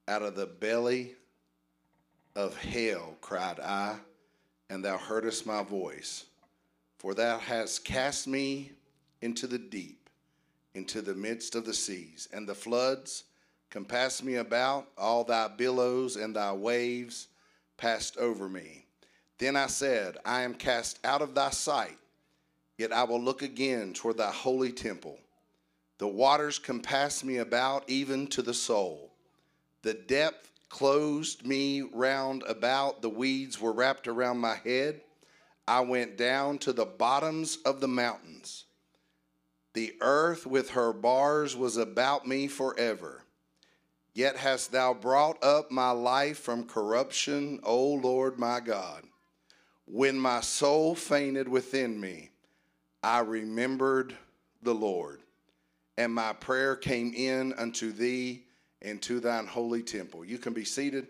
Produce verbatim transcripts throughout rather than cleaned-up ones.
Out of the belly of hell cried I, and thou heardest my voice. For thou hast cast me into the deep, into the midst of the seas, and the floods compassed me about. All thy billows and thy waves passed over me. Then I said, I am cast out of thy sight, yet I will look again toward thy holy temple. The waters compassed me about, even to the soul. The depth closed me round about. The weeds were wrapped around my head. I went down to the bottoms of the mountains. The earth with her bars was about me forever. Yet hast thou brought up my life from corruption, O Lord my God. When my soul fainted within me, I remembered the Lord, and my prayer came in unto thee into thine holy temple. You can be seated.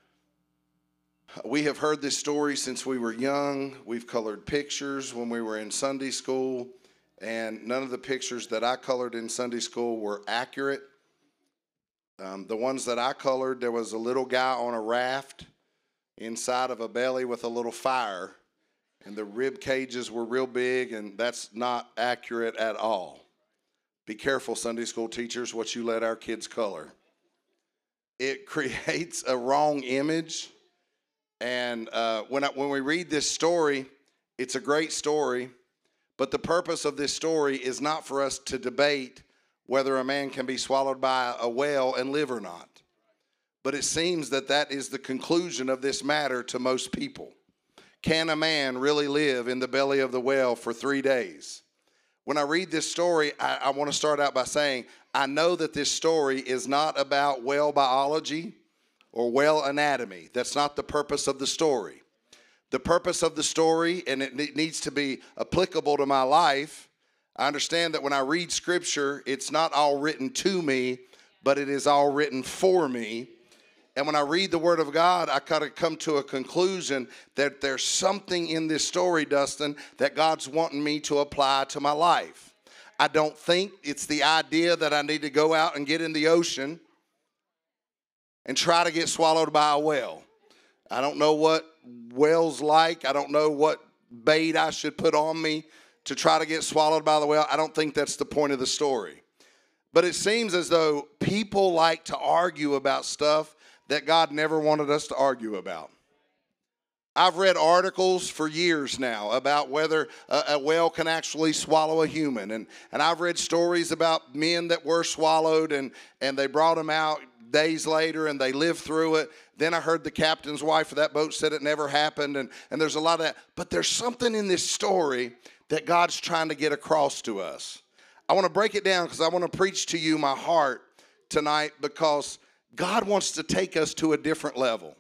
We have heard this story since we were young. We've colored pictures when we were in Sunday school, and none of the pictures that I colored in Sunday school were accurate. Um, the ones that I colored, there was a little guy on a raft inside of a belly with a little fire, and the rib cages were real big, and that's not accurate at all. Be careful, Sunday school teachers, what you let our kids color. It creates a wrong image. And uh, when, I, when we read this story, it's a great story. But the purpose of this story is not for us to debate whether a man can be swallowed by a whale and live or not. But it seems that that is the conclusion of this matter to most people. Can a man really live in the belly of the whale for three days? When I read this story, I, I want to start out by saying, I know that this story is not about whale biology or whale anatomy. That's not the purpose of the story. The purpose of the story, and it needs to be applicable to my life, I understand that when I read Scripture, it's not all written to me, but it is all written for me. And when I read the Word of God, I kind of come to a conclusion that there's something in this story, Dustin, that God's wanting me to apply to my life. I don't think it's the idea that I need to go out and get in the ocean and try to get swallowed by a whale. I don't know what whales like. I don't know what bait I should put on me to try to get swallowed by the whale. I don't think that's the point of the story. But it seems as though people like to argue about stuff that God never wanted us to argue about. I've read articles for years now about whether a, a whale can actually swallow a human. And, and I've read stories about men that were swallowed and, and they brought them out days later and they lived through it. Then I heard the captain's wife of that boat said it never happened. And, and there's a lot of that. But there's something in this story that God's trying to get across to us. I want to break it down because I want to preach to you my heart tonight because God wants to take us to a different level.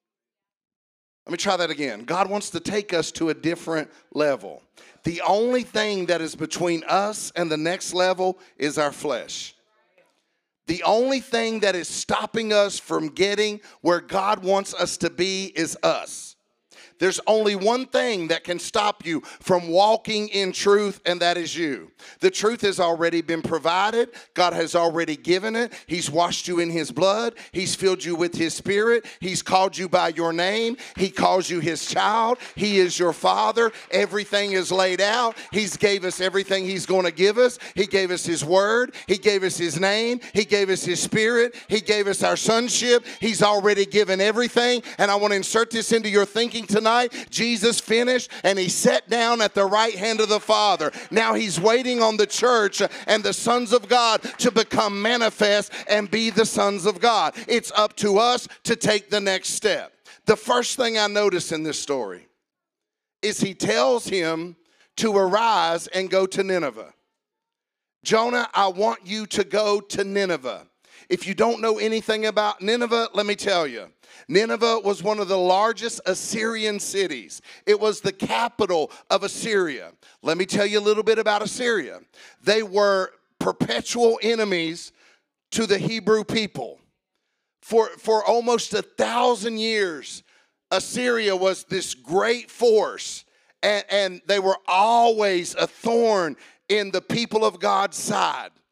Let me try that again. God wants to take us to a different level. The only thing that is between us and the next level is our flesh. The only thing that is stopping us from getting where God wants us to be is us. There's only one thing that can stop you from walking in truth, and that is you. The truth has already been provided. God has already given it. He's washed you in His blood. He's filled you with His Spirit. He's called you by your name. He calls you His child. He is your Father. Everything is laid out. He's gave us everything He's going to give us. He gave us His Word. He gave us His name. He gave us His Spirit. He gave us our sonship. He's already given everything. And I want to insert this into your thinking tonight. Jesus finished and He sat down at the right hand of the Father. Now He's waiting on the church and the sons of God to become manifest and be the sons of God. It's up to us to take the next step. The first thing I notice in this story is He tells him to arise and go to Nineveh. Jonah, I want you to go to Nineveh. If you don't know anything about Nineveh, let me tell you. Nineveh was one of the largest Assyrian cities. It was the capital of Assyria. Let me tell you a little bit about Assyria. They were perpetual enemies to the Hebrew people. For, for almost a thousand years, Assyria was this great force, and, and they were always a thorn in the people of God's side.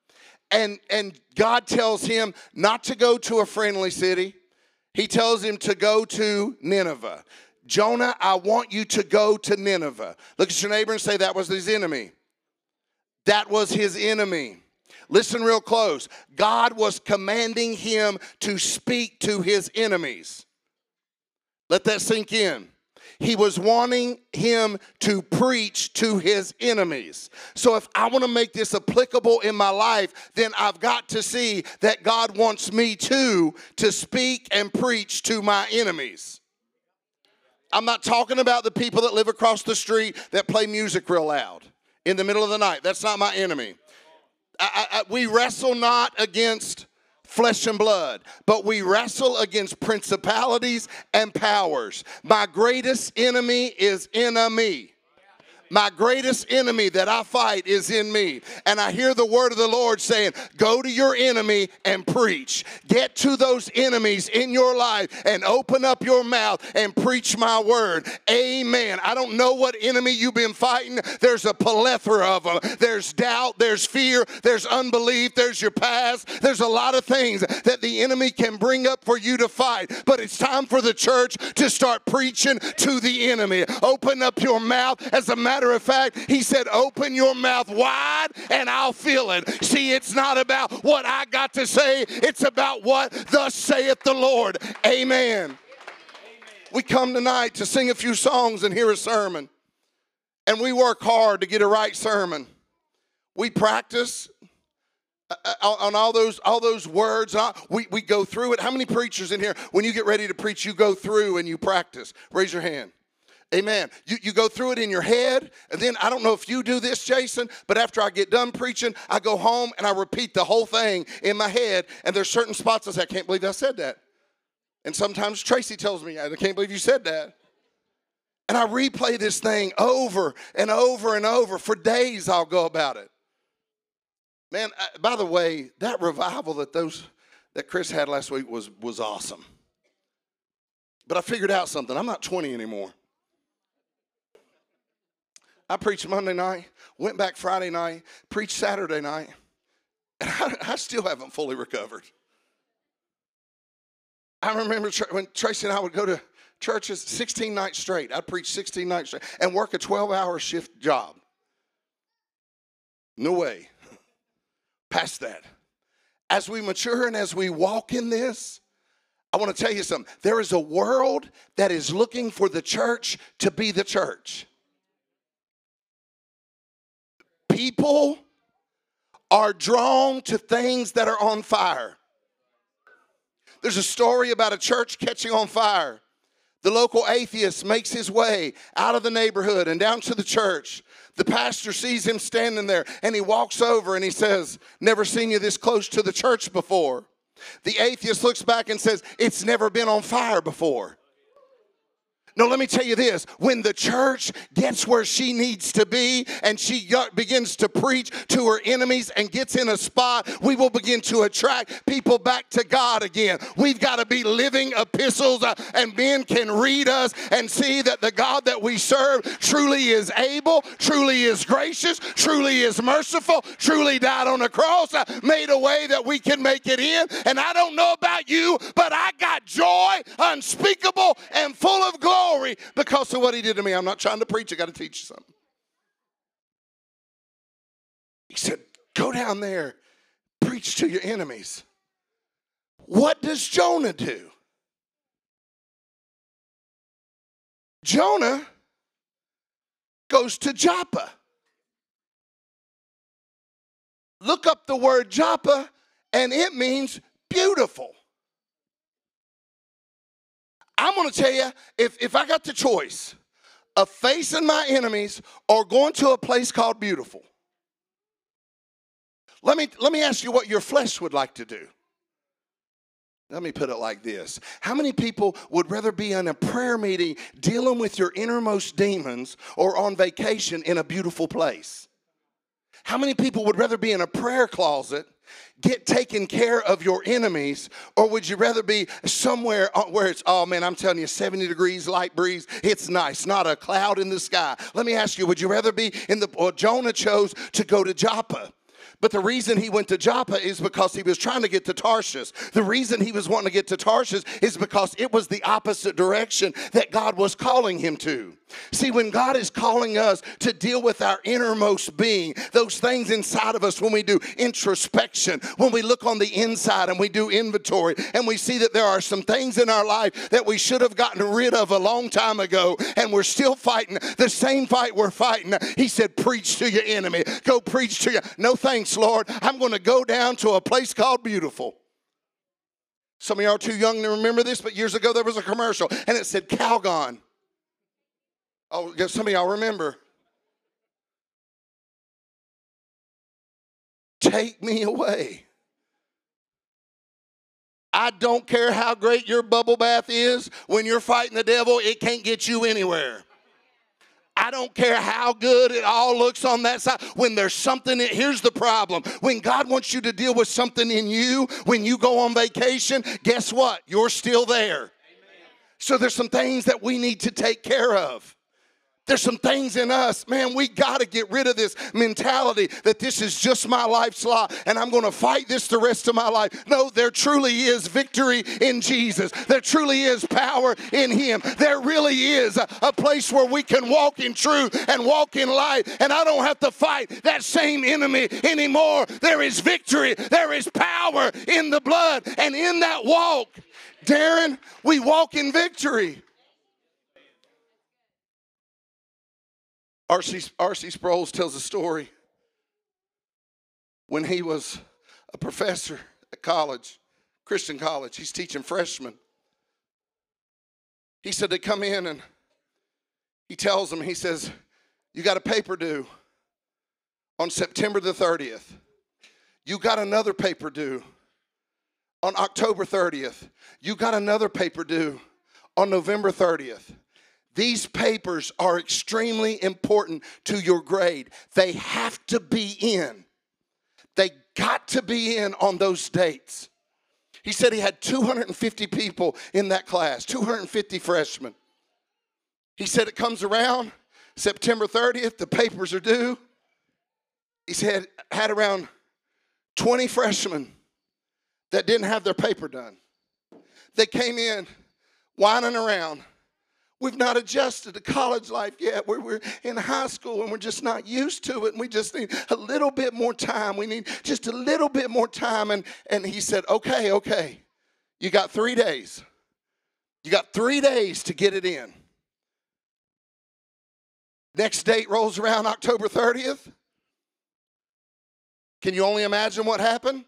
And, and God tells him not to go to a friendly city. He tells him to go to Nineveh. Jonah, I want you to go to Nineveh. Look at your neighbor and say, that was his enemy. That was his enemy. Listen real close. God was commanding him to speak to his enemies. Let that sink in. He was wanting him to preach to his enemies. So if I want to make this applicable in my life, then I've got to see that God wants me too to speak and preach to my enemies. I'm not talking about the people that live across the street that play music real loud in the middle of the night. That's not my enemy. I, I, we wrestle not against flesh and blood, but we wrestle against principalities and powers. My greatest enemy is enemy. My greatest enemy that I fight is in me. And I hear the word of the Lord saying, go to your enemy and preach. Get to those enemies in your life and open up your mouth and preach my word. Amen. I don't know what enemy you've been fighting. There's a plethora of them. There's doubt, there's fear, there's unbelief, there's your past. There's a lot of things that the enemy can bring up for you to fight. But it's time for the church to start preaching to the enemy. Open up your mouth. As a matter of fact, he said, open your mouth wide and I'll fill it. See, it's not about what I got to say. It's about what thus saith the Lord. Amen. Amen. We come tonight to sing a few songs and hear a sermon. And we work hard to get a right sermon. We practice on all those all those words. We, we go through it. How many preachers in here, when you get ready to preach, you go through and you practice? Raise your hand. Amen. You, you go through it in your head, and then I don't know if you do this, Jason, but after I get done preaching, I go home and I repeat the whole thing in my head, and there's certain spots I say, I can't believe I said that. And sometimes Tracy tells me, I can't believe you said that. And I replay this thing over and over and over. For days I'll go about it. Man, I, by the way, that revival that those that Chris had last week was, was awesome. But I figured out something. I'm not twenty anymore. I preached Monday night, went back Friday night, preached Saturday night, and I, I still haven't fully recovered. I remember when Tracy and I would go to churches sixteen nights straight. I'd preach sixteen nights straight and work a twelve-hour shift job. No way. Past that. As we mature and as we walk in this, I want to tell you something. There is a world that is looking for the church to be the church. People are drawn to things that are on fire. There's a story about a church catching on fire. The local atheist makes his way out of the neighborhood and down to the church. The pastor sees him standing there, and he walks over and he says, never seen you this close to the church before. The atheist looks back and says, it's never been on fire before. No, let me tell you this. When the church gets where she needs to be and she begins to preach to her enemies and gets in a spot, we will begin to attract people back to God again. We've got to be living epistles, uh, and men can read us and see that the God that we serve truly is able, truly is gracious, truly is merciful, truly died on the cross, uh, made a way that we can make it in. And I don't know about you, but I got joy unspeakable and full of glory. Because of what he did to me. I'm not trying to preach. I got to teach you something. He said, go down there, preach to your enemies. What does Jonah do? Jonah goes to Joppa. Look up the word Joppa, and it means beautiful. I'm going to tell you, if, if I got the choice of facing my enemies or going to a place called beautiful, let me, let me ask you what your flesh would like to do. Let me put it like this. How many people would rather be in a prayer meeting dealing with your innermost demons or on vacation in a beautiful place? How many people would rather be in a prayer closet, get taken care of your enemies, or would you rather be somewhere where it's, oh man, I'm telling you, seventy degrees, light breeze, it's nice, not a cloud in the sky? Let me ask you, would you rather be in the, well, Jonah chose to go to Joppa But the reason he went to Joppa is because he was trying to get to Tarshish. The reason he was wanting to get to Tarshish is because it was the opposite direction that God was calling him to. See, when God is calling us to deal with our innermost being, those things inside of us, when we do introspection, when we look on the inside and we do inventory, and we see that there are some things in our life that we should have gotten rid of a long time ago, and we're still fighting the same fight we're fighting. He said, preach to your enemy. Go preach to you. No thanks, Lord. I'm going to go down to a place called Beautiful. Some of y'all are too young to remember this, but years ago there was a commercial, and it said Calgon. Oh, some of y'all remember. Take me away. I don't care how great your bubble bath is. When you're fighting the devil, it can't get you anywhere. I don't care how good it all looks on that side. When there's something, here's the problem. When God wants you to deal with something in you, when you go on vacation, guess what? You're still there. Amen. So there's some things that we need to take care of. There's some things in us, man, we got to get rid of this mentality that this is just my life's lot and I'm going to fight this the rest of my life. No, there truly is victory in Jesus. There truly is power in him. There really is a, a place where we can walk in truth and walk in light, and I don't have to fight that same enemy anymore. There is victory. There is power in the blood, and in that walk, Darren, we walk in victory. R C R C Sproul tells a story when he was a professor at college, Christian college. He's teaching freshmen. He said they come in and he tells them, he says, you got a paper due on September the thirtieth. You got another paper due on October thirtieth. You got another paper due on November thirtieth. These papers are extremely important to your grade. They have to be in. They got to be in on those dates. He said he had two hundred fifty people in that class, two hundred fifty freshmen. He said it comes around September thirtieth, the papers are due. He said had around twenty freshmen that didn't have their paper done. They came in whining around. We've not adjusted to college life yet. We're, we're in high school and we're just not used to it. And we just need a little bit more time. We need just a little bit more time. And, and he said, okay, okay, you got three days. You got three days to get it in. Next date rolls around October thirtieth. Can you only imagine what happened?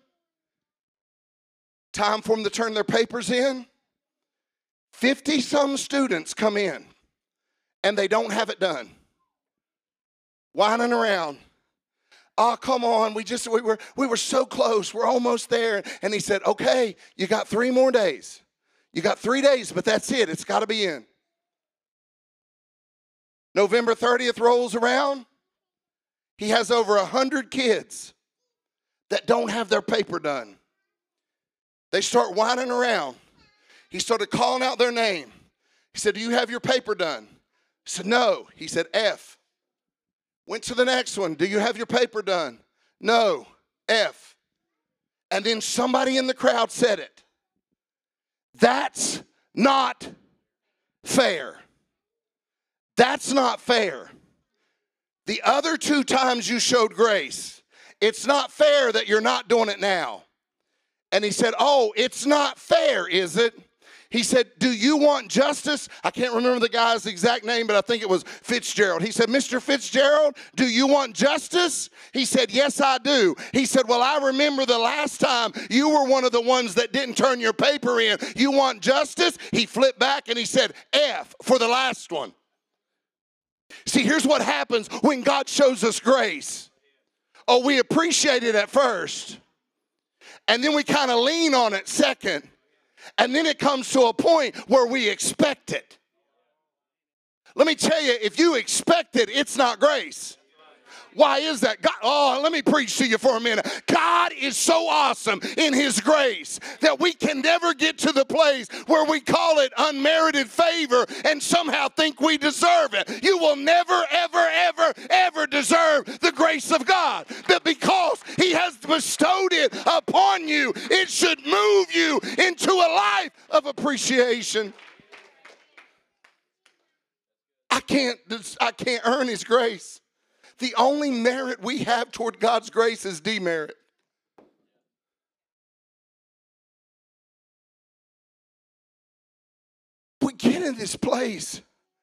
Time for them to turn their papers in. fifty-some students come in, and they don't have it done. Whining around. Oh, come on, we just, we were, we were so close. We're almost there. And he said, okay, you got three more days. You got three days, but that's it. It's got to be in. November thirtieth rolls around. He has over one hundred kids that don't have their paper done. They start whining around. He started calling out their name. He said, do you have your paper done? He said, no. He said, F. Went to the next one. Do you have your paper done? No. F. And then somebody in the crowd said it. That's not fair. That's not fair. The other two times you showed grace, it's not fair that you're not doing it now. And he said, oh, it's not fair, is it? He said, do you want justice? I can't remember the guy's exact name, but I think it was Fitzgerald. He said, Mister Fitzgerald, do you want justice? He said, yes, I do. He said, well, I remember the last time you were one of the ones that didn't turn your paper in. You want justice? He flipped back and he said, F for the last one. See, here's what happens when God shows us grace. Oh, we appreciate it at first. And then we kind of lean on it second. And then it comes to a point where we expect it. Let me tell you, if you expect it, it's not grace. Why is that? God, oh, let me preach to you for a minute. God is so awesome in his grace that we can never get to the place where we call it unmerited favor and somehow think we deserve it. You will never, ever, ever, ever deserve the grace of God. But because He has bestowed it upon you. It should move you into a life of appreciation. I can't, I can't earn His grace. The only merit we have toward God's grace is demerit. We get in this place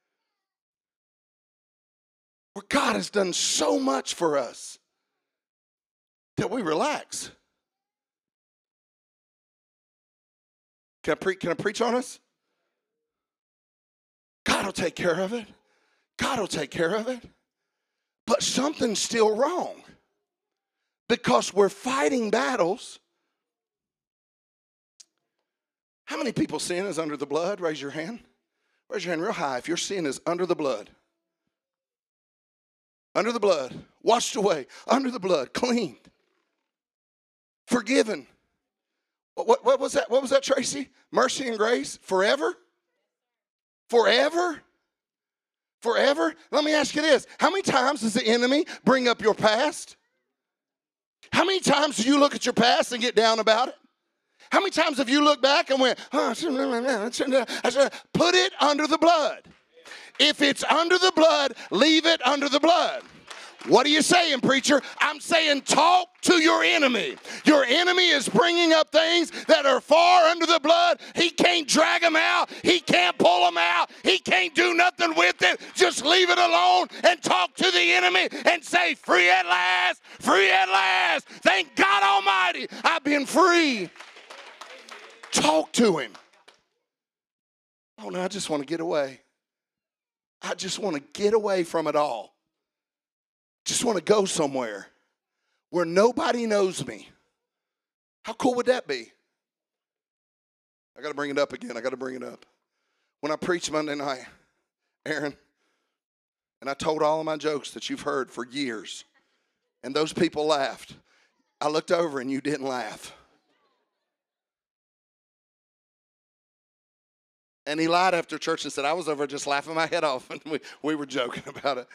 where God has done so much for us that we relax. Can I, pre- can I preach on us? God will take care of it. God will take care of it. But something's still wrong because we're fighting battles. How many people sin is under the blood? Raise your hand. Raise your hand real high if your sin is under the blood. Under the blood. Washed away. Under the blood. Cleaned. Forgiven. What, what, what was that? What was that, Tracy? Mercy and grace? Forever? Forever? Forever? Let me ask you this. How many times does the enemy bring up your past? How many times do you look at your past and get down about it? How many times have you looked back and went, oh, put it under the blood. If it's under the blood, leave it under the blood. What are you saying, preacher? I'm saying talk to your enemy. Your enemy is bringing up things that are far under the blood. He can't drag them out. He can't pull them out. He can't do nothing with it. Just leave it alone and talk to the enemy and say, free at last, free at last. Thank God Almighty, I've been free. Talk to him. Oh, no, I just want to get away. I just want to get away from it all. Just want to go somewhere where nobody knows me. How cool would that be? I got to bring it up again. I got to bring it up. When I preached Monday night, Aaron, and I told all of my jokes that you've heard for years, and those people laughed. I looked over and you didn't laugh. And he lied after church and said, I was over just laughing my head off. And we, we were joking about it.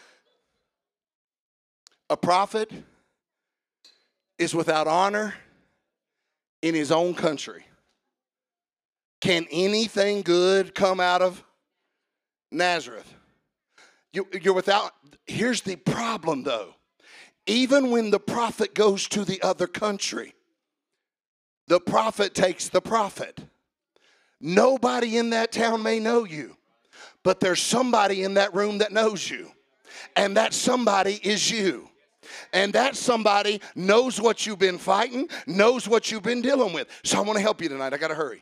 A prophet is without honor in his own country. Can anything good come out of Nazareth? You, you're without. Here's the problem, though. Even when the prophet goes to the other country, the prophet takes the prophet. Nobody in that town may know you, but there's somebody in that room that knows you. And that somebody is you. And that somebody knows what you've been fighting, knows what you've been dealing with. So I want to help you tonight. I got to hurry.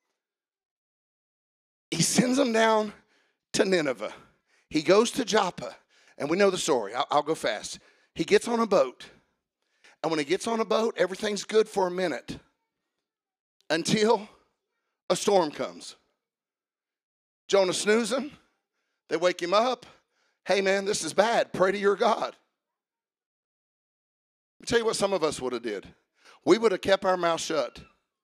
He sends them down to Nineveh. He goes to Joppa. And we know the story. I'll, I'll go fast. He gets on a boat. And when he gets on a boat, everything's good for a minute. Until a storm comes. Jonah snoozing. They wake him up. Hey, man, this is bad. Pray to your God. Let me tell you what some of us would have did. We would have kept our mouth shut.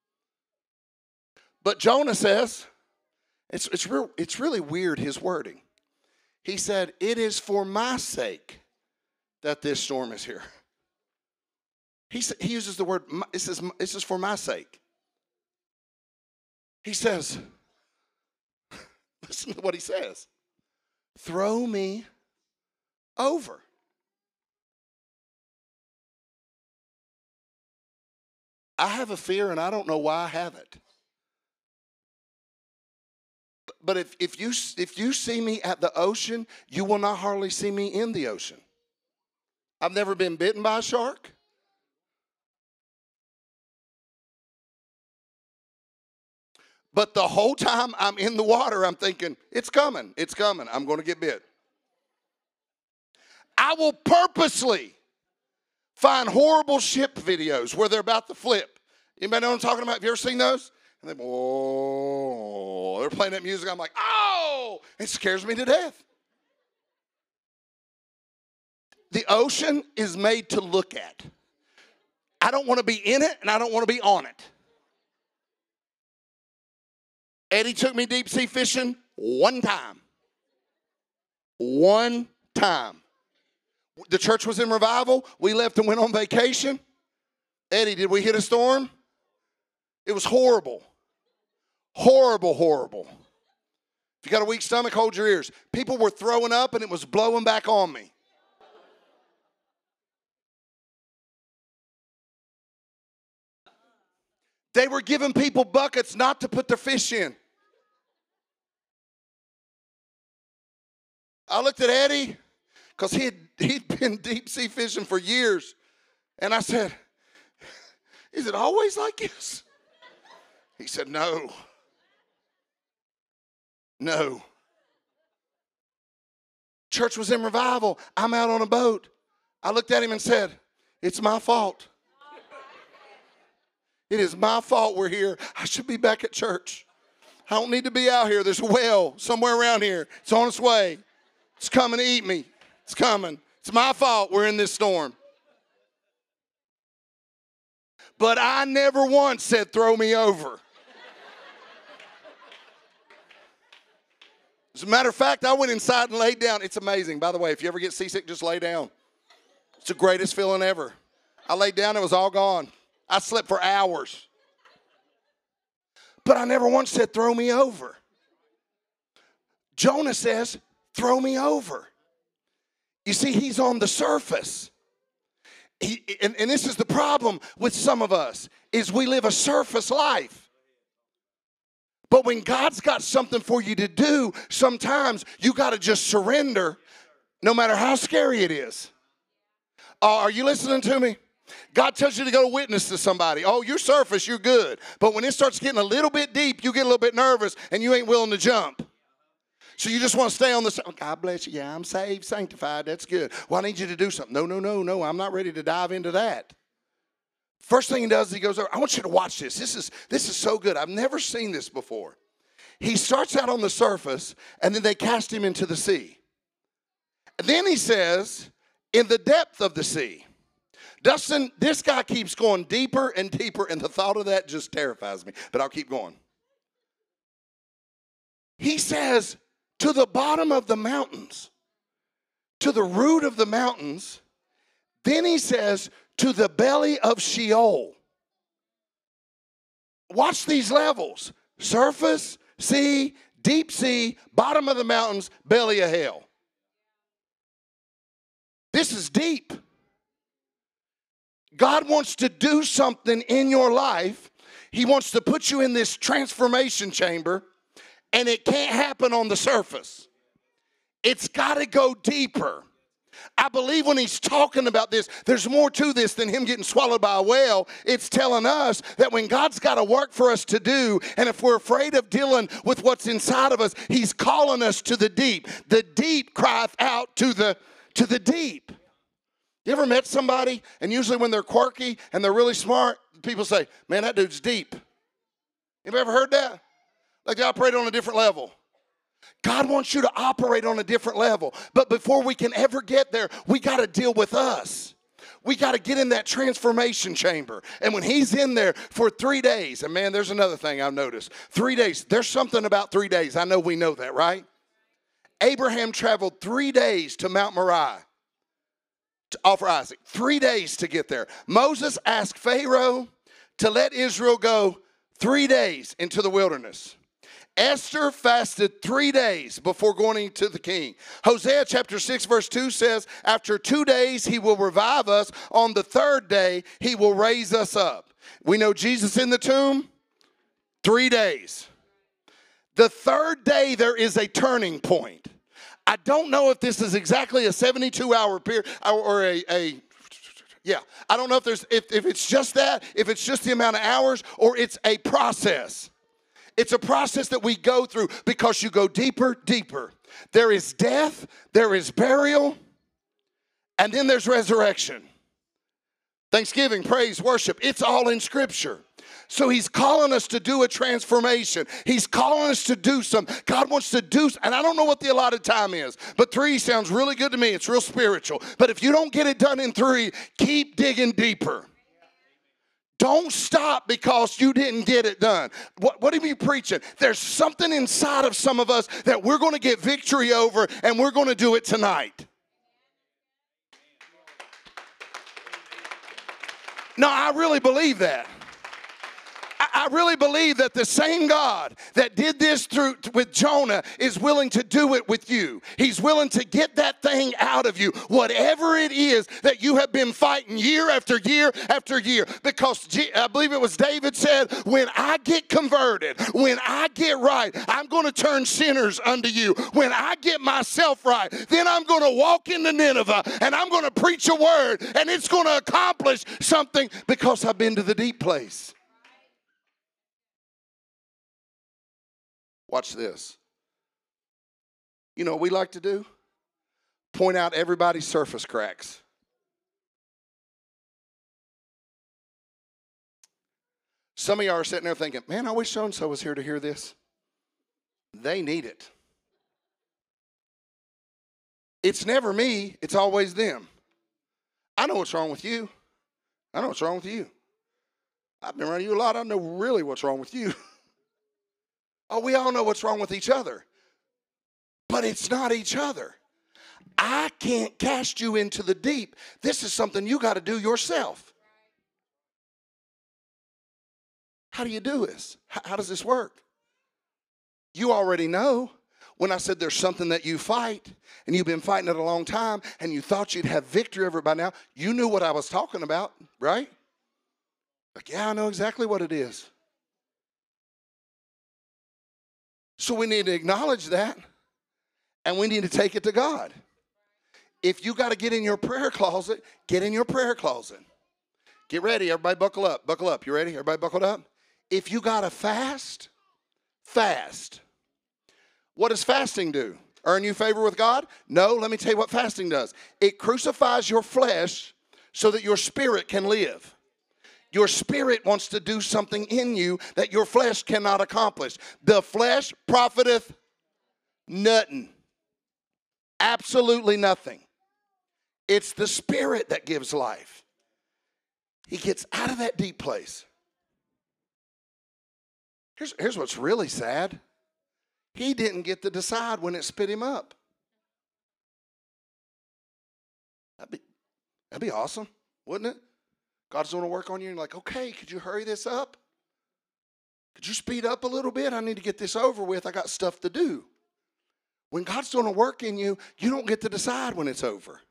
But Jonah says, it's, it's, real, it's really weird, his wording. He said, it is for my sake that this storm is here. He, he uses the word, this is, this is for my sake. He says, listen to what he says. Throw me over. I have a fear and I don't know why I have it. But if, if, you, if you see me at the ocean, you will not hardly see me in the ocean. I've never been bitten by a shark. But the whole time I'm in the water, I'm thinking, it's coming, it's coming. I'm going to get bit. I will purposely find horrible ship videos where they're about to flip. Anybody know what I'm talking about? Have you ever seen those? And they, oh, they're playing that music. I'm like, oh, it scares me to death. The ocean is made to look at. I don't want to be in it, and I don't want to be on it. Eddie took me deep sea fishing one time. One time. The church was in revival. We left and went on vacation. Eddie, did we hit a storm? It was horrible. Horrible, horrible. If you got a weak stomach, hold your ears. People were throwing up and it was blowing back on me. They were giving people buckets not to put their fish in. I looked at Eddie because he had, he'd been deep sea fishing for years. And I said, is it always like this? He said, no. No. Church was in revival. I'm out on a boat. I looked at him and said, it's my fault. It is my fault we're here. I should be back at church. I don't need to be out here. There's a whale somewhere around here. It's on its way. It's coming to eat me. It's coming. It's my fault we're in this storm. But I never once said, throw me over. As a matter of fact, I went inside and laid down. It's amazing. By the way, if you ever get seasick, just lay down. It's the greatest feeling ever. I laid down. It was all gone. I slept for hours. But I never once said, throw me over. Jonah says, throw me over. You see, he's on the surface. He, and, and this is the problem with some of us, is we live a surface life. But when God's got something for you to do, sometimes you got to just surrender, no matter how scary it is. Uh, are you listening to me? God tells you to go witness to somebody. Oh, you're surface, you're good. But when it starts getting a little bit deep, you get a little bit nervous and you ain't willing to jump. So you just want to stay on the, oh, God bless you. Yeah, I'm saved, sanctified. That's good. Well, I need you to do something. No, no, no, no. I'm not ready to dive into that. First thing he does is he goes over, I want you to watch this. This is, this is so good. I've never seen this before. He starts out on the surface, and then they cast him into the sea. And then he says, in the depth of the sea. Dustin, this guy keeps going deeper and deeper, and the thought of that just terrifies me. But I'll keep going. He says, to the bottom of the mountains, to the root of the mountains. Then he says, to the belly of Sheol. Watch these levels. Surface, sea, deep sea, bottom of the mountains, belly of hell. This is deep. God wants to do something in your life. He wants to put you in this transformation chamber, and it can't happen on the surface. It's got to go deeper. I believe when he's talking about this, there's more to this than him getting swallowed by a whale. It's telling us that when God's got a work for us to do, and if we're afraid of dealing with what's inside of us, he's calling us to the deep. The deep crieth out to the, to the deep. You ever met somebody, and usually when they're quirky and they're really smart, people say, man, that dude's deep. Anybody ever heard that? Like they operate on a different level. God wants you to operate on a different level. But before we can ever get there, we got to deal with us. We got to get in that transformation chamber. And when he's in there for three days, and man, there's another thing I've noticed. Three days. There's something about three days. I know we know that, right? Abraham traveled three days to Mount Moriah to offer Isaac. Three days to get there. Moses asked Pharaoh to let Israel go three days into the wilderness. Esther fasted three days before going to the king. Hosea chapter six verse two says, after two days he will revive us. On the third day he will raise us up. We know Jesus in the tomb, three days. The third day there is a turning point. I don't know if this is exactly a seventy-two hour period or a, a yeah. I don't know if there's if, if it's just that, if it's just the amount of hours, or it's a process. It's a process that we go through because you go deeper, deeper. There is death, there is burial, and then there's resurrection. Thanksgiving, praise, worship, it's all in Scripture. So he's calling us to do a transformation. He's calling us to do something. God wants to do, and I don't know what the allotted time is, but three sounds really good to me. It's real spiritual. But if you don't get it done in three, keep digging deeper. Don't stop because you didn't get it done. What, what are you preaching? There's something inside of some of us that we're going to get victory over, and we're going to do it tonight. No, I really believe that. I really believe that the same God that did this through with Jonah is willing to do it with you. He's willing to get that thing out of you, whatever it is that you have been fighting year after year after year. Because I believe it was David said, when I get converted, when I get right, I'm going to turn sinners unto you. When I get myself right, then I'm going to walk into Nineveh and I'm going to preach a word and it's going to accomplish something because I've been to the deep place. Watch this. You know what we like to do? Point out everybody's surface cracks. Some of y'all are sitting there thinking, man, I wish so-and-so was here to hear this. They need it. It's never me. It's always them. I know what's wrong with you. I know what's wrong with you. I've been around you a lot. I know really what's wrong with you. Oh, we all know what's wrong with each other. But it's not each other. I can't cast you into the deep. This is something you got to do yourself. How do you do this? How, how does this work? You already know. When I said there's something that you fight, and you've been fighting it a long time, and you thought you'd have victory over it by now, you knew what I was talking about, right? Like, yeah, I know exactly what it is. So we need to acknowledge that, and we need to take it to God. If you got to get in your prayer closet, get in your prayer closet. Get ready. Everybody buckle up. Buckle up. You ready? Everybody buckled up? If you got to fast, fast. What does fasting do? Earn you favor with God? No, let me tell you what fasting does. It crucifies your flesh so that your spirit can live. Your spirit wants to do something in you that your flesh cannot accomplish. The flesh profiteth nothing. Absolutely nothing. It's the spirit that gives life. He gets out of that deep place. Here's, here's what's really sad. He didn't get to decide when it spit him up. That'd be, that'd be awesome, wouldn't it? God's doing a work on you, and you're like, okay, could you hurry this up? Could you speed up a little bit? I need to get this over with. I got stuff to do. When God's doing a work in you, you don't get to decide when it's over.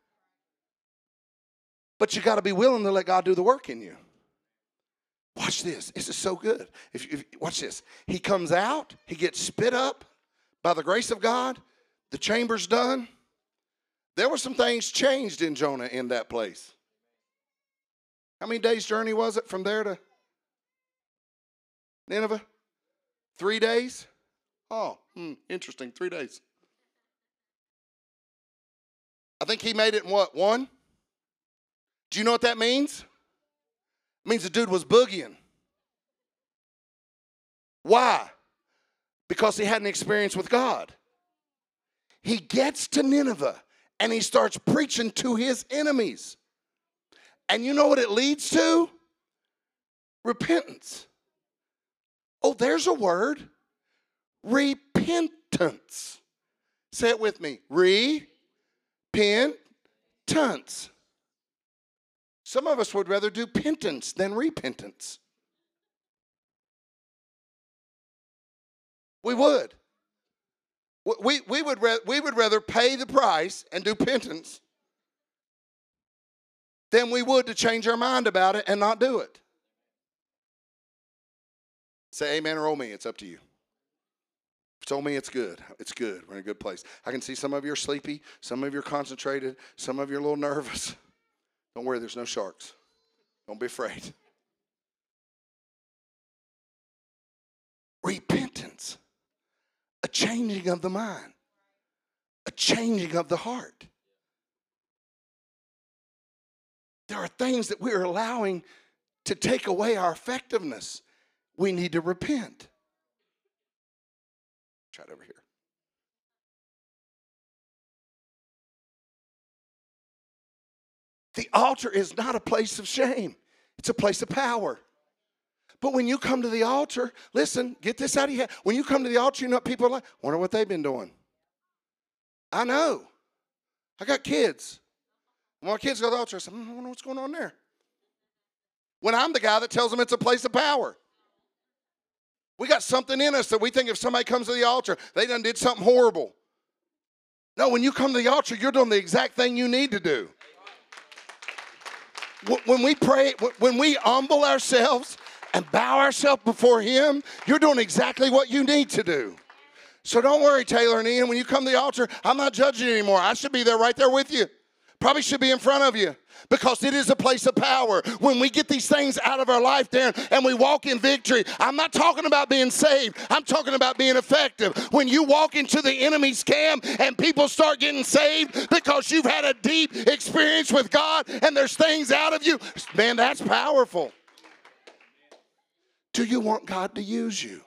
But you got to be willing to let God do the work in you. Watch this. This is so good. If, if watch this. He comes out. He gets spit up by the grace of God. The chamber's done. There were some things changed in Jonah in that place. How many days' journey was it from there to Nineveh? Three days? Oh, hmm, interesting. Three days. I think he made it in what, one? Do you know what that means? It means the dude was boogieing. Why? Because he had an experience with God. He gets to Nineveh and he starts preaching to his enemies. And you know what it leads to? Repentance. Oh, there's a word. Repentance. Say it with me. Repentance. Some of us would rather do penance than repentance. We would. We, we, would, we would rather pay the price and do penance than we would to change our mind about it and not do it. Say amen or oh me. It's up to you. If it's oh me, it's good. It's good. We're in a good place. I can see some of you are sleepy. Some of you are concentrated. Some of you are a little nervous. Don't worry, there's no sharks. Don't be afraid. Repentance. A changing of the mind. A changing of the heart. There are things that we're allowing to take away our effectiveness. We need to repent. Try it over here. The altar is not a place of shame. It's a place of power. But when you come to the altar, listen, get this out of your head. When you come to the altar, you know what people are like? Wonder what they've been doing. I know. I got kids. When my kids go to the altar, I say, I wonder what's going on there. when I'm the guy that tells them it's a place of power. We got something in us that we think if somebody comes to the altar, they done did something horrible. No, when you come to the altar, you're doing the exact thing you need to do. When we pray, when we humble ourselves and bow ourselves before him, you're doing exactly what you need to do. So don't worry, Taylor and Ian, when you come to the altar, I'm not judging you anymore. I should be there right there with you. Probably should be in front of you because it is a place of power. When we get these things out of our life, Darren, and we walk in victory, I'm not talking about being saved. I'm talking about being effective. When you walk into the enemy's camp and people start getting saved because you've had a deep experience with God and there's things out of you, man, that's powerful. Do you want God to use you?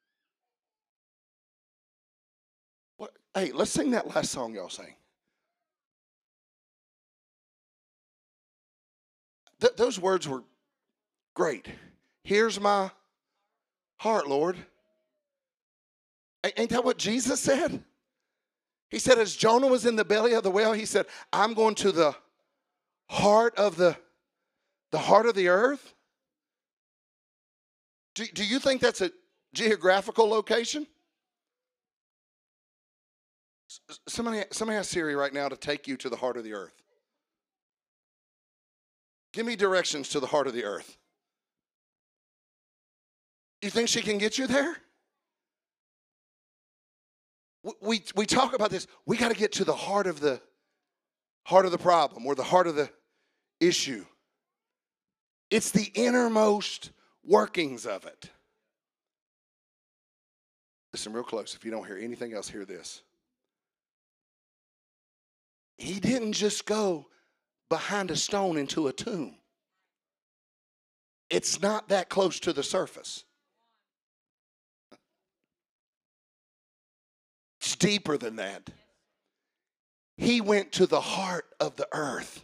What? Hey, let's sing that last song y'all sang. Th- those words were great. Here's my heart, Lord. A- ain't that what Jesus said? He said, as Jonah was in the belly of the whale, he said, I'm going to the heart of the, the heart of the earth. Do, do you think that's a geographical location? S- somebody, somebody ask Siri right now to take you to the heart of the earth. Give me directions to the heart of the earth. You think she can get you there? We, we talk about this. We got to get to the heart of the heart of the problem or the heart of the issue. It's the innermost workings of it. Listen real close. If you don't hear anything else, hear this. He didn't just go behind a stone into a tomb. It's not that close to the surface. It's deeper than that. He went to the heart of the earth.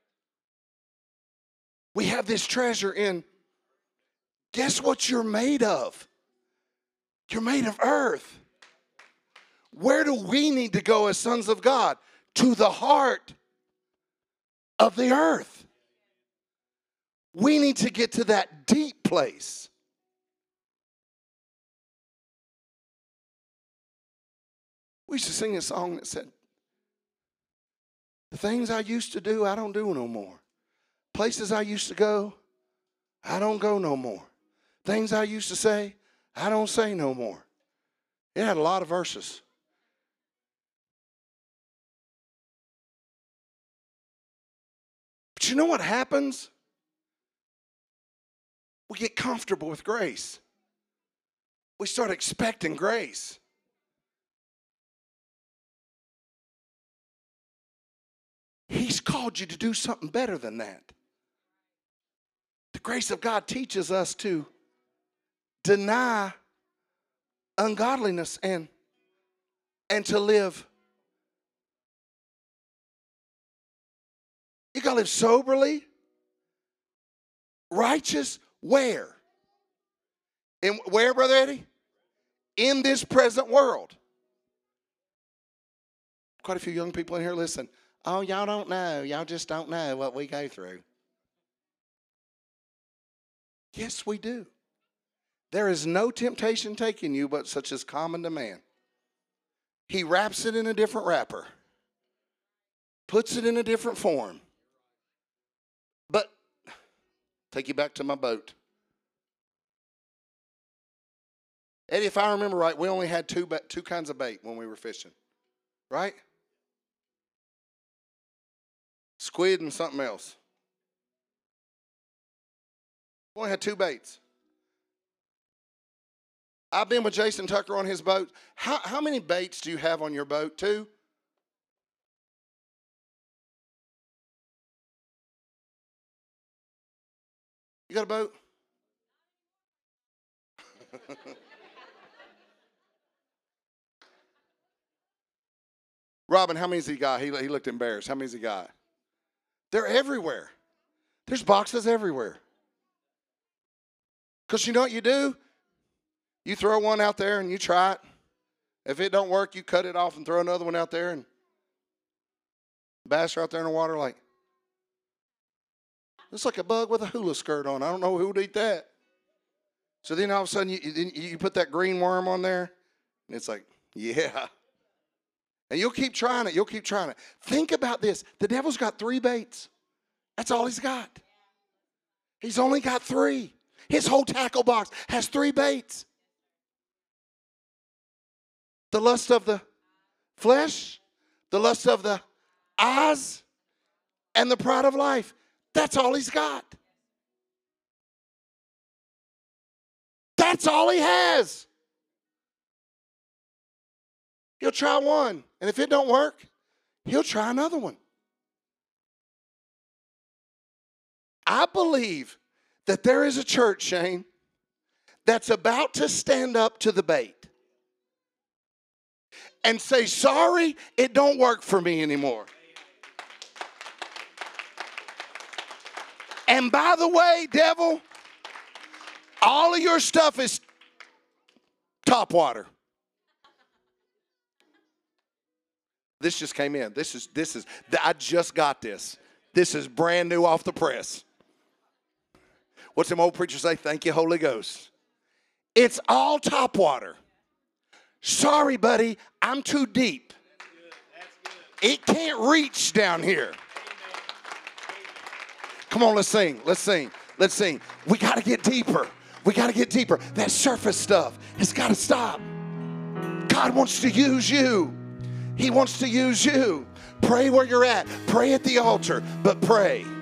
We have this treasure in, guess what you're made of? You're made of earth. Where do we need to go as sons of God? To the heart of the earth. We need to get to that deep place. We used to sing a song that said, the things I used to do, I don't do no more. Places I used to go, I don't go no more. Things I used to say, I don't say no more. It had a lot of verses. But you know what happens? We get comfortable with grace. We start expecting grace. He's called you to do something better than that. The grace of God teaches us to deny ungodliness and, and to live. You got to live soberly, righteous, where? In where, Brother Eddie? In this present world. Quite a few young people in here, listen. Oh, y'all don't know. Y'all just don't know what we go through. Yes, we do. There is no temptation taking you but such as common to man. He wraps it in a different wrapper. Puts it in a different form. But, take you back to my boat. Eddie, if I remember right, we only had two, two kinds of bait when we were fishing. Right? Squid and something else. We only had two baits. I've been with Jason Tucker on his boat. How, how many baits do you have on your boat? Two? You got a boat? Robin, how many's he got? He, he looked embarrassed. How many's he got? They're everywhere. There's boxes everywhere. Because you know what you do? You throw one out there and you try it. If it don't work, you cut it off and throw another one out there. And bass are out there in the water like, Looks like a bug with a hula skirt on. I don't know who would eat that. So then all of a sudden you, you, you put that green worm on there, and it's like, yeah. And you'll keep trying it. You'll keep trying it. Think about this. The devil's got three baits. That's all he's got. He's only got three. His whole tackle box has three baits. The lust of the flesh, the lust of the eyes, and the pride of life. That's all he's got. That's all he has. He'll try one, and if it don't work, he'll try another one. I believe that there is a church, Shane, that's about to stand up to the bait and say, sorry, it don't work for me anymore. And by the way, devil, all of your stuff is top water. This just came in. This is, this is, I just got this. This is brand new off the press. What's them old preachers say? Thank you, Holy Ghost. It's all top water. Sorry, buddy, I'm too deep. It can't reach down here. Come on, let's sing. Let's sing. Let's sing. We got to get deeper. We got to get deeper. That surface stuff has got to stop. God wants to use you. He wants to use you. Pray where you're at. Pray at the altar, but pray.